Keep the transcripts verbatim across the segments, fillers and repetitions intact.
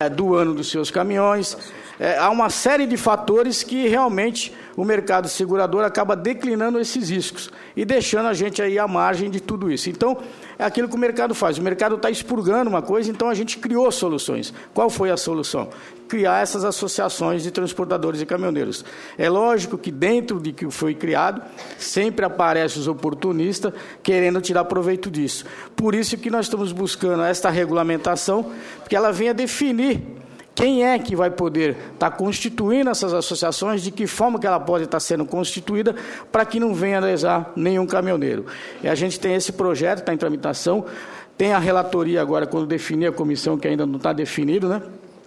é, do ano dos seus caminhões. É, há uma série de fatores que realmente o mercado segurador acaba declinando esses riscos e deixando a gente aí à margem de tudo isso. Então, é aquilo que o mercado faz. O mercado está expurgando uma coisa, então a gente criou soluções. Qual foi a solução? Criar essas associações de transportadores e caminhoneiros. É lógico que dentro de que foi criado, sempre aparecem os oportunistas querendo tirar proveito disso. Por isso que nós estamos buscando esta regulamentação, porque ela venha definir quem é que vai poder estar constituindo essas associações, de que forma que ela pode estar sendo constituída, para que não venha lesar nenhum caminhoneiro. E a gente tem esse projeto, está em tramitação, tem a relatoria agora, quando definir a comissão, que ainda não está definido, né?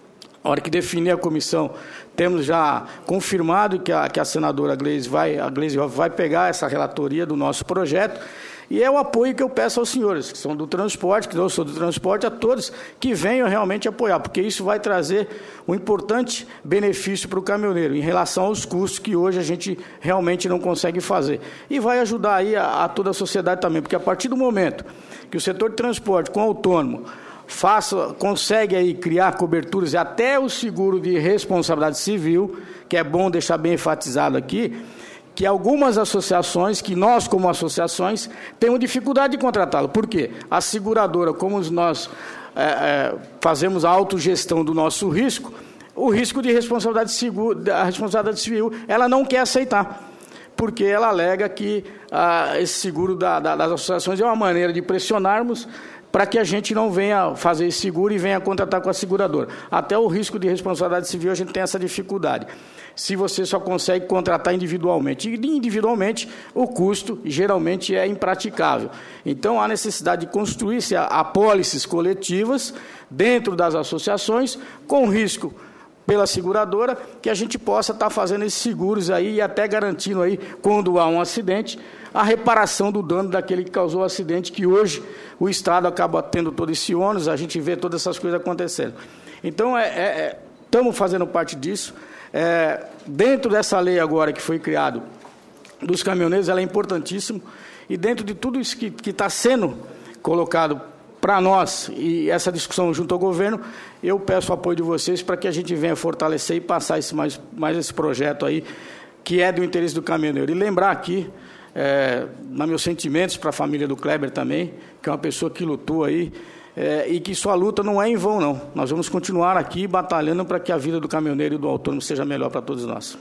A hora que definir a comissão, temos já confirmado que a, que a senadora Gleisi vai, a Gleisi vai pegar essa relatoria do nosso projeto, e é o apoio que eu peço aos senhores, que são do transporte, que eu sou do transporte, a todos que venham realmente apoiar, porque isso vai trazer um importante benefício para o caminhoneiro, em relação aos custos que hoje a gente realmente não consegue fazer. E vai ajudar aí a, a toda a sociedade também, porque a partir do momento que o setor de transporte com autônomo faça, consegue aí criar coberturas e até o seguro de responsabilidade civil, que é bom deixar bem enfatizado aqui, que algumas associações, que nós como associações, temos dificuldade de contratá-lo. Por quê? A seguradora, como nós é, é, fazemos a autogestão do nosso risco, o risco de responsabilidade, seguro, da responsabilidade civil, ela não quer aceitar, porque ela alega que ah, esse seguro da, da, das associações é uma maneira de pressionarmos para que a gente não venha fazer esse seguro e venha contratar com a seguradora. Até o risco de responsabilidade civil a gente tem essa dificuldade. Se você só consegue contratar individualmente. E individualmente, o custo geralmente é impraticável. Então, há necessidade de construir-se apólices coletivas dentro das associações, com risco pela seguradora, que a gente possa estar fazendo esses seguros aí e até garantindo aí, quando há um acidente, a reparação do dano daquele que causou o acidente, que hoje o Estado acaba tendo todo esse ônus, a gente vê todas essas coisas acontecendo. Então, é, é, estamos fazendo parte disso. É, dentro dessa lei agora que foi criado dos caminhoneiros, ela é importantíssimo, e dentro de tudo isso que está sendo colocado para nós, e essa discussão junto ao governo, eu peço o apoio de vocês para que a gente venha fortalecer e passar esse, mais, mais esse projeto aí, que é do interesse do caminhoneiro. E lembrar aqui, é, nos meus sentimentos para a família do Kleber também, que é uma pessoa que lutou aí, É, e que sua luta não é em vão, não. Nós vamos continuar aqui batalhando para que a vida do caminhoneiro e do autônomo seja melhor para todos nós.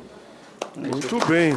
Muito bem.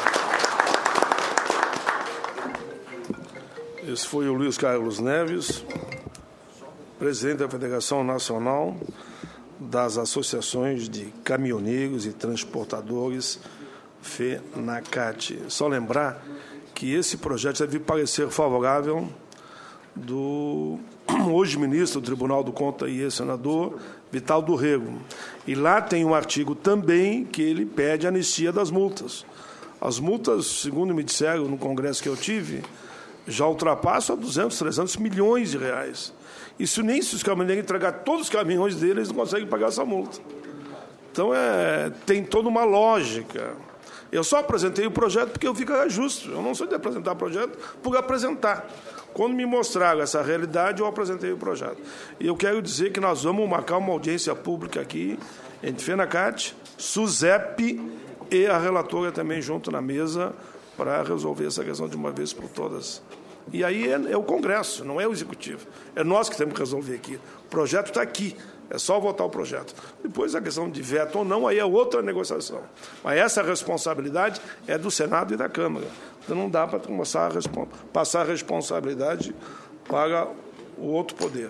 Esse foi o Luiz Carlos Neves, presidente da Federação Nacional das Associações de Caminhoneiros e Transportadores, FENACAT. Só lembrar que esse projeto deve parecer favorável do hoje ministro do Tribunal do Conta e ex-senador Vital do Rego. E lá tem um artigo também que ele pede anistia das multas. As multas, segundo me disseram no congresso que eu tive, já ultrapassam a duzentos, trezentos milhões de reais. Isso nem se os caminhoneiros entregar todos os caminhões deles, eles não conseguem pagar essa multa. Então, é, tem toda uma lógica. Eu só apresentei o projeto porque eu vi que era justo. Eu não sou de apresentar projeto por apresentar. Quando me mostraram essa realidade, eu apresentei o projeto. E eu quero dizer que nós vamos marcar uma audiência pública aqui, entre FENACAT, SUSEP e a relatora também junto na mesa, para resolver essa questão de uma vez por todas. E aí é, é o Congresso, não é o Executivo. É nós que temos que resolver aqui. O projeto está aqui, é só votar o projeto. Depois a questão de veto ou não, aí é outra negociação. Mas essa responsabilidade é do Senado e da Câmara. Então não dá para começar a passar a responsabilidade para o outro poder.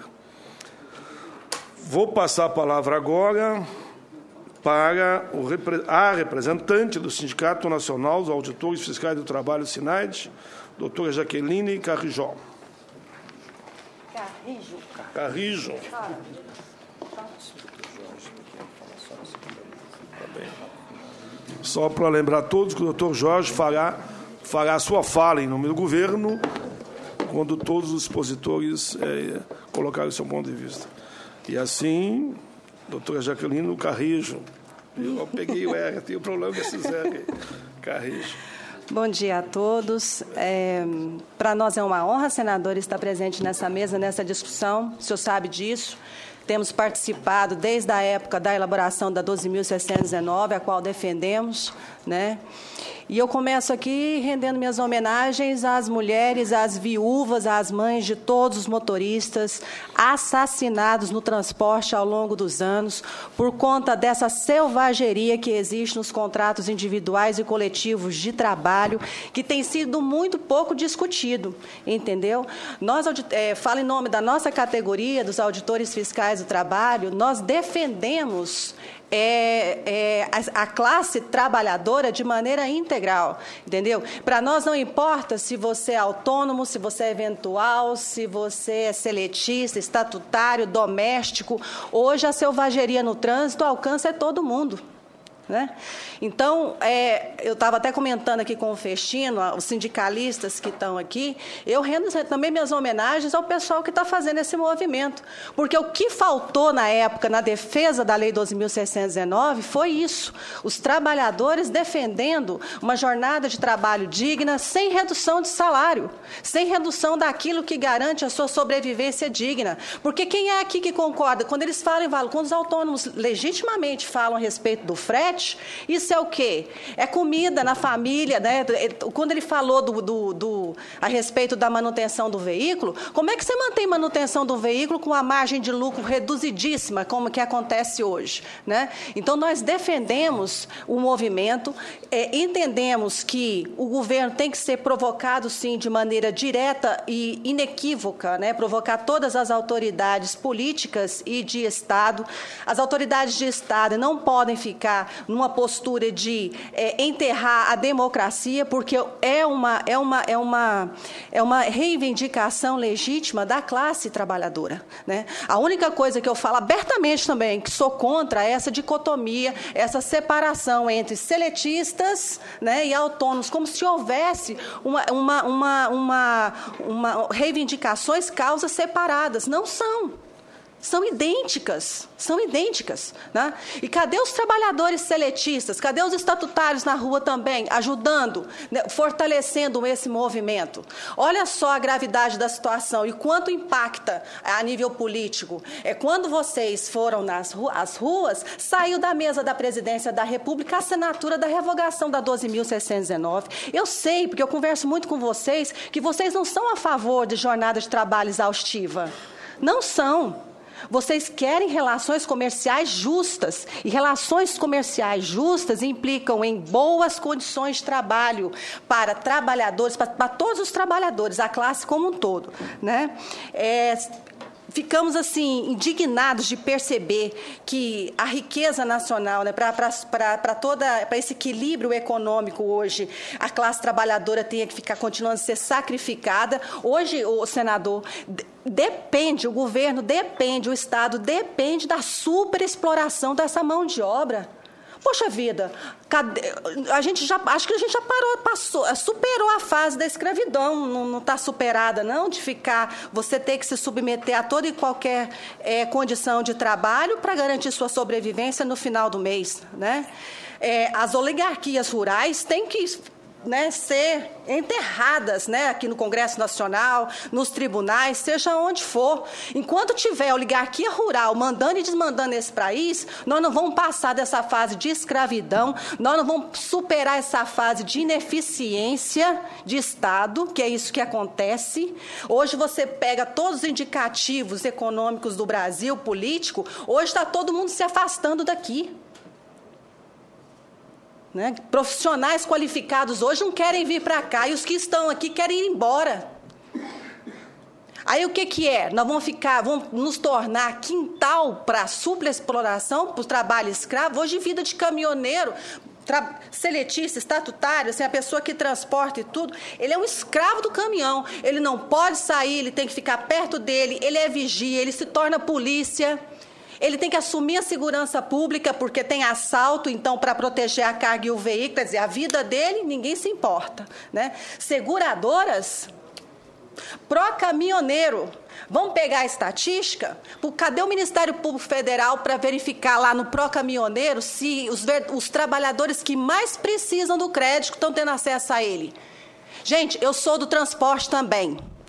Vou passar a palavra agora para o, a representante do Sindicato Nacional dos Auditores Fiscais do Trabalho, SINAID, doutora Jaqueline Carrijó. Carrijo. Carrijo. Só para lembrar a todos que o doutor Jorge fará, fará a sua fala em nome do governo, quando todos os expositores é, colocarem o seu ponto de vista. E assim, doutora Jaqueline Carrijo. Eu peguei o R, tenho problema com esses R. Carrijo. Bom dia a todos. É, para nós é uma honra, senador, estar presente nessa mesa, nessa discussão. O senhor sabe disso. temos participado desde a época da elaboração da doze mil seiscentos e dezenove, a qual defendemos, né? E eu começo aqui rendendo minhas homenagens às mulheres, às viúvas, às mães de todos os motoristas assassinados no transporte ao longo dos anos por conta dessa selvageria que existe nos contratos individuais e coletivos de trabalho, que tem sido muito pouco discutido, entendeu? Nós, é, falo em nome da nossa categoria, dos auditores fiscais do trabalho, nós defendemos É, é, a, a classe trabalhadora de maneira integral, entendeu? Para nós não importa se você é autônomo, se você é eventual, se você é seletista, estatutário, doméstico. Hoje a selvageria no trânsito alcança todo mundo, né? Então, é, eu estava até comentando aqui com o Festino, os sindicalistas que estão aqui, eu rendo também minhas homenagens ao pessoal que está fazendo esse movimento, porque o que faltou na época, na defesa da Lei doze mil seiscentos e dezenove, foi isso, os trabalhadores defendendo uma jornada de trabalho digna, sem redução de salário, sem redução daquilo que garante a sua sobrevivência digna, porque quem é aqui que concorda, quando eles falam, quando os autônomos legitimamente falam a respeito do frete, isso é o quê? É comida na família, né? Quando ele falou do, do, do, a respeito da manutenção do veículo, como é que você mantém manutenção do veículo com a margem de lucro reduzidíssima, como que acontece hoje, né? Então, nós defendemos o movimento, é, entendemos que o governo tem que ser provocado, sim, de maneira direta e inequívoca, né? Provocar todas as autoridades políticas e de Estado. As autoridades de Estado não podem ficar numa postura de é, enterrar a democracia, porque é uma, é, uma, é, uma, é uma reivindicação legítima da classe trabalhadora, né? A única coisa que eu falo abertamente também, que sou contra essa dicotomia, essa separação entre seletistas, né, e autônomos, como se houvesse uma, uma, uma, uma, uma reivindicações, causas separadas. Não são. São idênticas, são idênticas, né? E cadê os trabalhadores seletistas? Cadê os estatutários na rua também, ajudando, né, fortalecendo esse movimento? Olha só a gravidade da situação e quanto impacta a nível político. É quando vocês foram nas ruas, as ruas, saiu da mesa da presidência da República a assinatura da revogação da doze mil seiscentos e dezenove. Eu sei, porque eu converso muito com vocês, que vocês não são a favor de jornada de trabalho exaustiva. Não são. Vocês querem relações comerciais justas, e relações comerciais justas implicam em boas condições de trabalho para trabalhadores, para, para todos os trabalhadores, a classe como um todo, né? É, ficamos, assim, indignados de perceber que a riqueza nacional, né, para toda, para esse equilíbrio econômico hoje, a classe trabalhadora tenha que ficar continuando a ser sacrificada. Hoje, o senador, depende, o governo depende, o Estado depende da superexploração dessa mão de obra. Poxa vida, cadê, a gente já, acho que a gente já parou, passou, superou a fase da escravidão, não está superada não, de ficar, você ter que se submeter a toda e qualquer é, condição de trabalho para garantir sua sobrevivência no final do mês, né? É, as oligarquias rurais têm que, né, ser enterradas, né, aqui no Congresso Nacional, nos tribunais, seja onde for. Enquanto tiver oligarquia rural mandando e desmandando esse país, nós não vamos passar dessa fase de escravidão, nós não vamos superar essa fase de ineficiência de Estado, que é isso que acontece. Hoje você pega todos os indicativos econômicos do Brasil, político, hoje está todo mundo se afastando daqui. Né? Profissionais qualificados hoje não querem vir para cá, e os que estão aqui querem ir embora. Aí o que, que é? Nós vamos ficar, vamos nos tornar quintal para a superexploração, para o trabalho escravo. Hoje, vida de caminhoneiro, tra... seletista, estatutário, assim, a pessoa que transporta e tudo, ele é um escravo do caminhão. Ele não pode sair, ele tem que ficar perto dele, ele é vigia, ele se torna polícia. Ele tem que assumir a segurança pública, porque tem assalto, então, para proteger a carga e o veículo, quer dizer, a vida dele, ninguém se importa, né? Seguradoras, pró-caminhoneiro, vamos pegar a estatística? Cadê o Ministério Público Federal para verificar lá no pró-caminhoneiro se os, os trabalhadores que mais precisam do crédito estão tendo acesso a ele? Gente, eu sou do transporte também.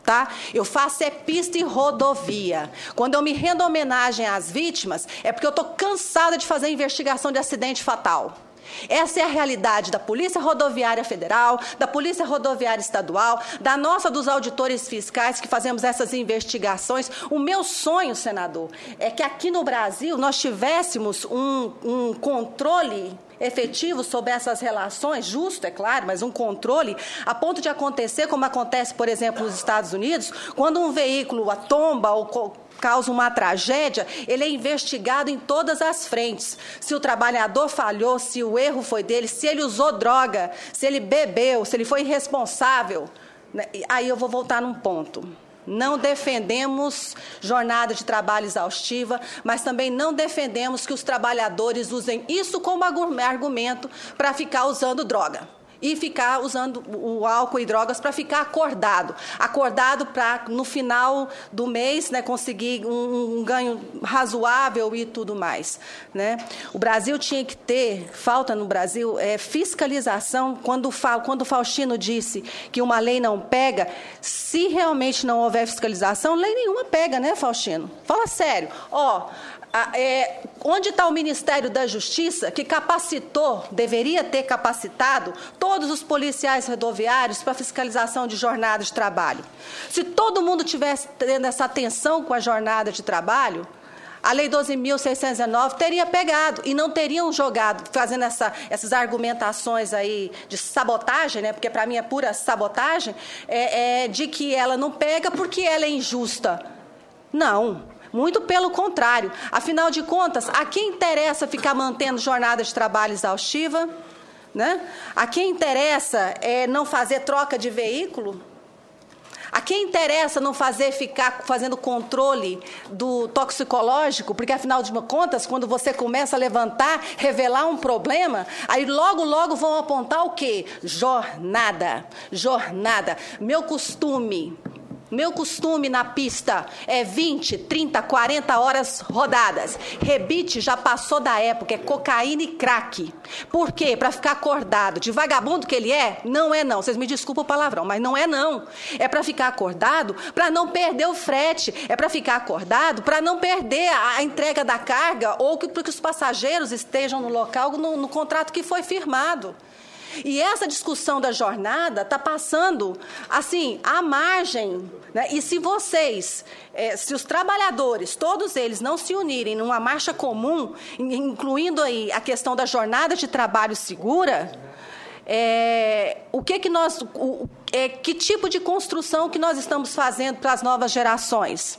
tá? Eu faço é pista e rodovia. Quando eu me rendo homenagem às vítimas, é porque eu estou cansada de fazer investigação de acidente fatal. Essa é a realidade da Polícia Rodoviária Federal, da Polícia Rodoviária Estadual, da nossa, dos auditores fiscais que fazemos essas investigações. O meu sonho, senador, é que aqui no Brasil nós tivéssemos um, um controle efetivo sobre essas relações, justo, é claro, mas um controle, a ponto de acontecer, como acontece, por exemplo, nos Estados Unidos, quando um veículo tomba ou causa uma tragédia, ele é investigado em todas as frentes. Se o trabalhador falhou, se o erro foi dele, se ele usou droga, se ele bebeu, se ele foi irresponsável. Aí eu vou voltar num ponto. Não defendemos jornada de trabalho exaustiva, mas também não defendemos que os trabalhadores usem isso como argumento para ficar usando droga. E ficar usando o álcool e drogas para ficar acordado. Acordado para, no final do mês, né, conseguir um, um ganho razoável e tudo mais. Né? O Brasil tinha que ter, falta no Brasil, é, fiscalização. Quando, quando o Faustino disse que uma lei não pega, se realmente não houver fiscalização, lei nenhuma pega, né, Faustino? Fala sério. Ó, É, onde está o Ministério da Justiça, que capacitou, deveria ter capacitado, todos os policiais rodoviários para fiscalização de jornada de trabalho? Se todo mundo tivesse tendo essa atenção com a jornada de trabalho, a Lei doze mil seiscentos e dezenove teria pegado e não teriam jogado, fazendo essa, essas argumentações aí de sabotagem, né, porque para mim é pura sabotagem, é, é, de que ela não pega porque ela é injusta. Não. Muito pelo contrário. Afinal de contas, a quem interessa ficar mantendo jornada de trabalho exaustiva? Né? A quem interessa é, não fazer troca de veículo? A quem interessa não fazer, ficar fazendo controle do toxicológico? Porque, afinal de contas, quando você começa a levantar, revelar um problema, aí logo, logo vão apontar o quê? Jornada. Jornada. Meu costume... Meu costume na pista é vinte, trinta, quarenta horas rodadas. Rebite já passou da época, é cocaína e crack. Por quê? Para ficar acordado. De vagabundo que ele é? Não é não. Vocês me desculpem o palavrão, mas não é não. É para ficar acordado, para não perder o frete. É para ficar acordado, para não perder a entrega da carga ou para que os passageiros estejam no local no, no contrato que foi firmado. E essa discussão da jornada está passando, assim, à margem. Né? E se vocês, eh, se os trabalhadores, todos eles, não se unirem numa marcha comum, incluindo aí a questão da jornada de trabalho segura, é, o que que nós, o, é, que tipo de construção que nós estamos fazendo para as novas gerações?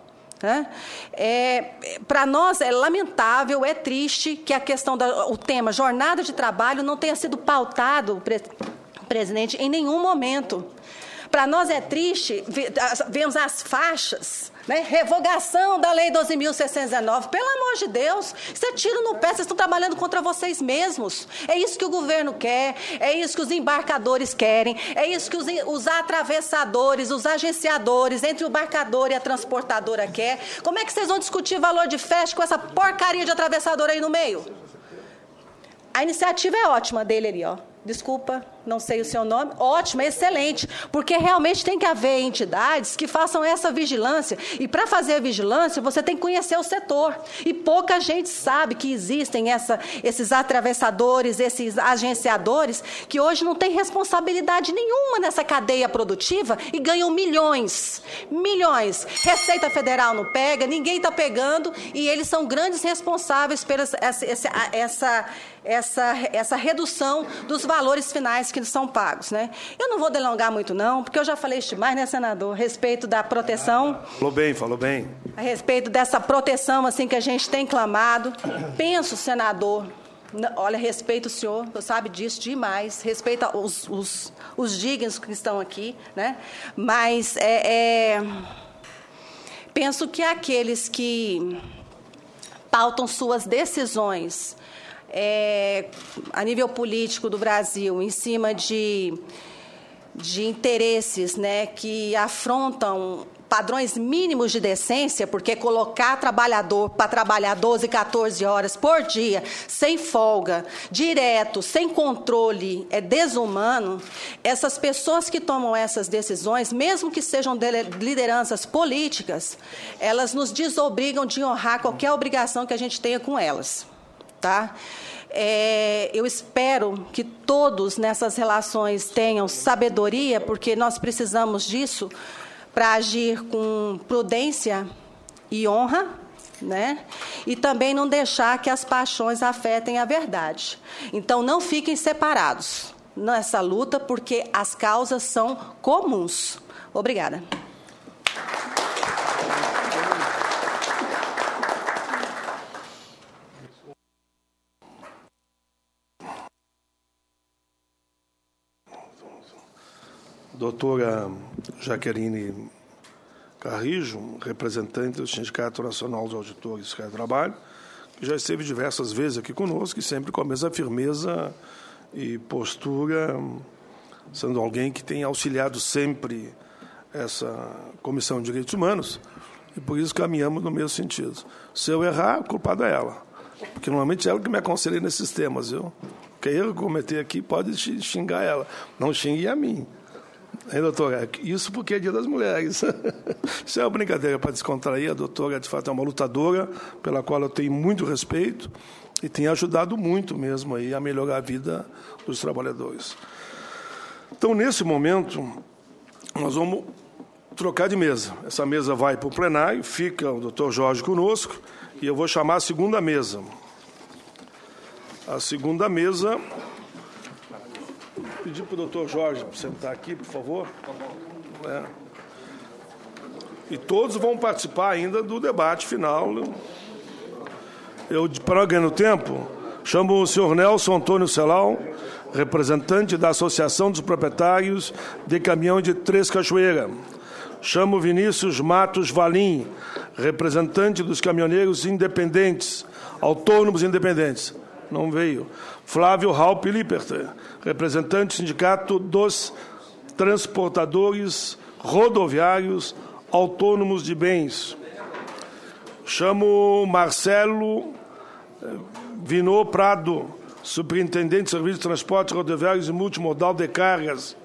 É, para nós é lamentável, é triste que a questão da, o tema jornada de trabalho não tenha sido pautado, pre, presidente, em nenhum momento. Para nós é triste, vemos as faixas, né? Revogação da Lei doze mil seiscentos e dezenove. Pelo amor de Deus, isso é tiro no pé, vocês estão trabalhando contra vocês mesmos. É isso que o governo quer, é isso que os embarcadores querem, é isso que os, os atravessadores, os agenciadores, entre o embarcador e a transportadora quer. Como é que vocês vão discutir valor de frete com essa porcaria de atravessador aí no meio? A iniciativa é ótima dele ali, ó. Desculpa, não sei o seu nome. Ótimo, excelente, porque realmente tem que haver entidades que façam essa vigilância. E para fazer a vigilância, você tem que conhecer o setor. E pouca gente sabe que existem essa, esses atravessadores, esses agenciadores, que hoje não têm responsabilidade nenhuma nessa cadeia produtiva e ganham milhões. Milhões. Receita Federal não pega, ninguém está pegando, e eles são grandes responsáveis por essa, essa, essa, essa, essa redução dos valores finais que são pagos, né? Eu não vou delongar muito, não, porque eu já falei demais, né, senador, a respeito da proteção. Falou bem, falou bem. A respeito dessa proteção, assim, que a gente tem clamado. Penso, senador, olha, respeito o senhor, você sabe disso demais, respeita os, os, os dignos que estão aqui, né? Mas é, é, penso que aqueles que pautam suas decisões É, a nível político do Brasil, em cima de, de interesses, né, que afrontam padrões mínimos de decência, porque colocar trabalhador para trabalhar doze, quatorze horas por dia, sem folga, direto, sem controle, é desumano. Essas pessoas que tomam essas decisões, mesmo que sejam de lideranças políticas, elas nos desobrigam de honrar qualquer obrigação que a gente tenha com elas, tá? É, eu espero que todos nessas relações tenham sabedoria, porque nós precisamos disso para agir com prudência e honra, né? E também não deixar que as paixões afetem a verdade. Então, não fiquem separados nessa luta, porque as causas são comuns. Obrigada. Doutora Jaqueline Carrijo, representante do Sindicato Nacional dos Auditores do Trabalho, que já esteve diversas vezes aqui conosco e sempre com a mesma firmeza e postura, sendo alguém que tem auxiliado sempre essa Comissão de Direitos Humanos, e por isso caminhamos no mesmo sentido. Se eu errar, culpada é ela, porque normalmente é ela que me aconselha nesses temas. Eu, que erro que eu cometer aqui, pode xingar ela, não xingue a mim. Hein, doutora? Isso porque é Dia das Mulheres. Isso é uma brincadeira para descontrair. A doutora, de fato, é uma lutadora pela qual eu tenho muito respeito e tem ajudado muito mesmo aí a melhorar a vida dos trabalhadores. Então, nesse momento, nós vamos trocar de mesa. Essa mesa vai para o plenário, fica o doutor Jorge conosco e eu vou chamar a segunda mesa. A segunda mesa... Pedir para o doutor Jorge sentar aqui, por favor. É. E todos vão participar ainda do debate final. Eu, para ganhar tempo, chamo o senhor Nelson Antônio Celal, representante da Associação dos Proprietários de Caminhão de Três Cachoeiras. Chamo Vinícius Matos Valim, representante dos caminhoneiros independentes, autônomos independentes. Não veio. Flávio Raup Lippert, representante do Sindicato dos Transportadores Rodoviários Autônomos de Bens. Chamo Marcelo Vinô Prado, superintendente de Serviços de Transportes Rodoviários e Multimodal de Cargas.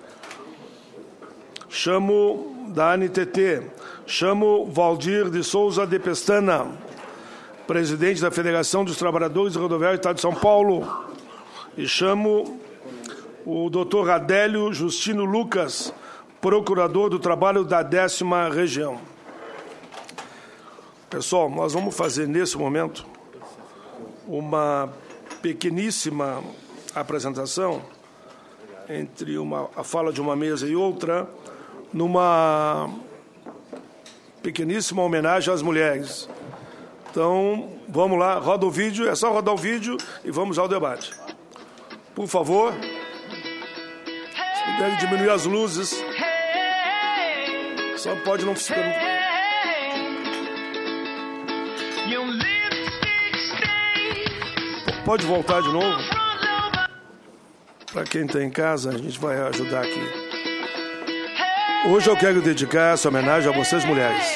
Chamo da A N T T. Chamo Valdir de Souza de Pestana, presidente da Federação dos Trabalhadores Rodoviários do Estado de São Paulo. E chamo o doutor Adélio Justino Lucas, procurador do trabalho da décima região. Pessoal, nós vamos fazer nesse momento uma pequeníssima apresentação entre uma, a fala de uma mesa e outra, numa pequeníssima homenagem às mulheres. Então, vamos lá, roda o vídeo, é só rodar o vídeo e vamos ao debate. Por favor, se puderem diminuir as luzes, só pode não ficar... Pode voltar de novo? Para quem está em casa, a gente vai ajudar aqui. Hoje eu quero dedicar essa homenagem a vocês, mulheres.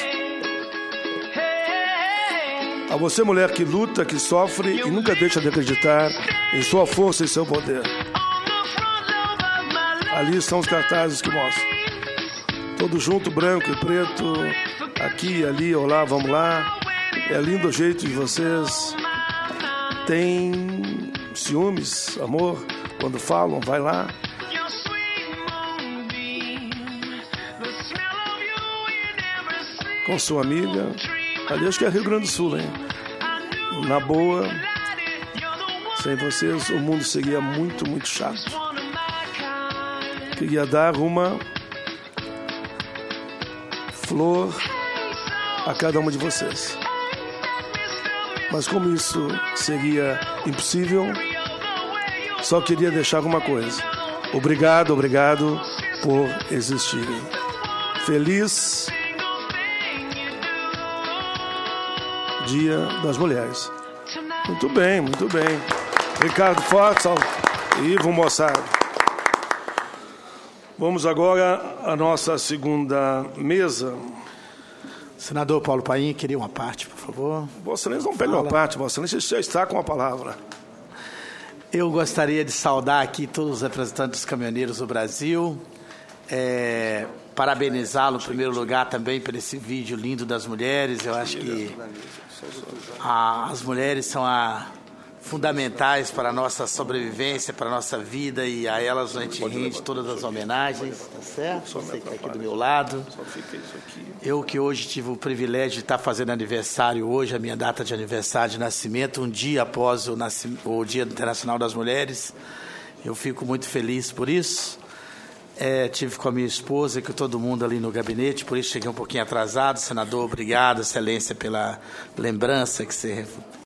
A você, mulher que luta, que sofre e nunca deixa de acreditar em sua força e seu poder. Ali estão os cartazes que mostram. Todos junto, branco e preto, aqui, ali, olá, vamos lá. É lindo o jeito de vocês. Tem ciúmes, amor, quando falam, vai lá. Com sua amiga. Ali acho que é Rio Grande do Sul, hein? Na boa, sem vocês o mundo seria muito, muito chato. Queria dar uma flor a cada uma de vocês. Mas como isso seria impossível, só queria deixar uma coisa. Obrigado, obrigado por existirem. Feliz Dia das Mulheres. Muito bem, muito bem. Ricardo Fortes e Ivo Mossado. Vamos agora à nossa segunda mesa. Senador Paulo Paim, queria uma parte, por favor. Vossa Excelência não pede uma parte, Vossa Excelência já está com a palavra. Eu gostaria de saudar aqui todos os representantes dos caminhoneiros do Brasil, é, parabenizá-lo, em primeiro lugar, também por esse vídeo lindo das mulheres. Eu acho que a, as mulheres são a, fundamentais para a nossa sobrevivência, para a nossa vida, e a elas a gente rende todas as homenagens, tá certo? Você que está aqui do meu lado. Eu que hoje tive o privilégio de estar fazendo aniversário hoje, a minha data de aniversário de nascimento, um dia após o, nascimento, o Dia Internacional das Mulheres. Eu fico muito feliz por isso. É, tive com a minha esposa e com todo mundo ali no gabinete, por isso cheguei um pouquinho atrasado. Senador, obrigado, Excelência, pela lembrança que você